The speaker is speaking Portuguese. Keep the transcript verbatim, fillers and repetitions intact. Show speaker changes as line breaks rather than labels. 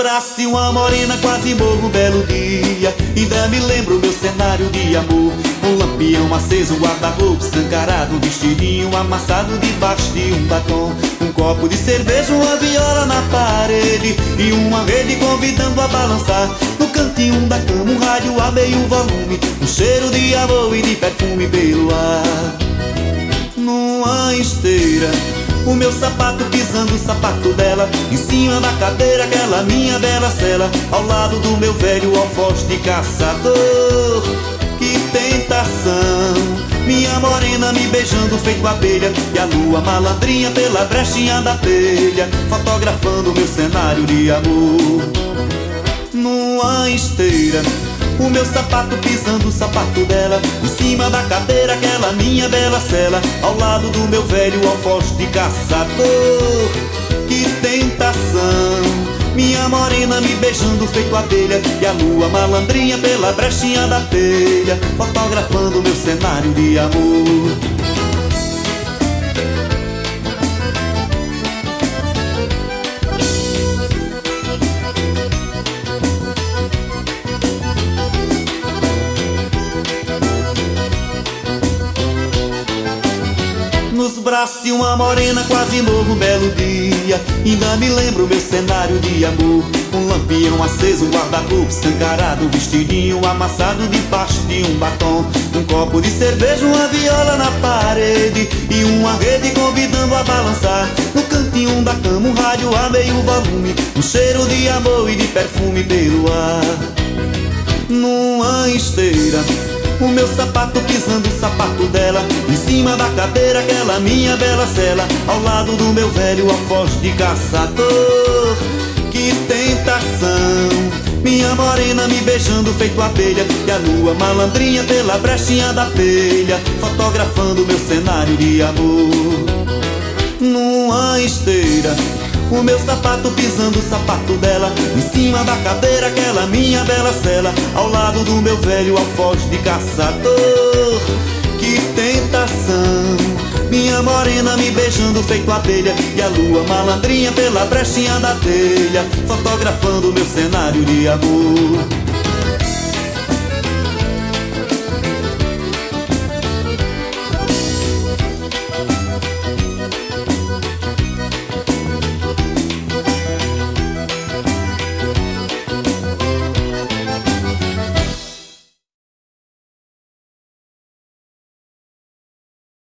braços de uma morena quase morro um belo dia. Ainda me lembro meu cenário de amor. Um lampião aceso, um guarda-roupa escancarado, um vestidinho amassado debaixo de um batom. Um copo de cerveja, uma viola na parede e uma rede convidando a balançar. No cantinho da cama um rádio a meio volume, um cheiro de amor e de perfume pelo ar. Numa esteira, o meu sapato pisando o sapato dela, em cima da cadeira aquela minha bela cela, ao lado do meu velho alfoz de caçador. Que tentação, minha morena me beijando feito abelha, e a lua malandrinha pela brechinha da telha, fotografando meu cenário de amor. Numa esteira, o meu sapato pisando o sapato dela, em cima da cadeira aquela minha bela cela, ao lado do meu velho alfoz de caçador. Que tentação, minha morena me beijando feito abelha, e a lua malandrinha pela brechinha da telha, fotografando meu cenário de amor. Nos braços de uma morena quase morro um belo dia. Ainda me lembro meu cenário de amor. Um lampião aceso, um guarda-roupa escancarado, um vestidinho amassado debaixo de um batom. Um copo de cerveja, uma viola na parede e uma rede convidando a balançar. No cantinho da cama um rádio a meio volume, um cheiro de amor e de perfume pelo ar. Numa esteira, o meu sapato pisando o sapato dela, em cima da cadeira aquela minha bela cela, ao lado do meu velho alfoz de caçador. Que tentação, minha morena me beijando feito abelha, e a lua malandrinha pela brechinha da telha, fotografando meu cenário de amor. Numa esteira, o meu sapato pisando o sapato dela, em cima da cadeira aquela minha bela cela, ao lado do meu velho alfoz de caçador. Que tentação, minha morena me beijando feito abelha, e a lua malandrinha pela brechinha da telha, fotografando meu cenário de amor.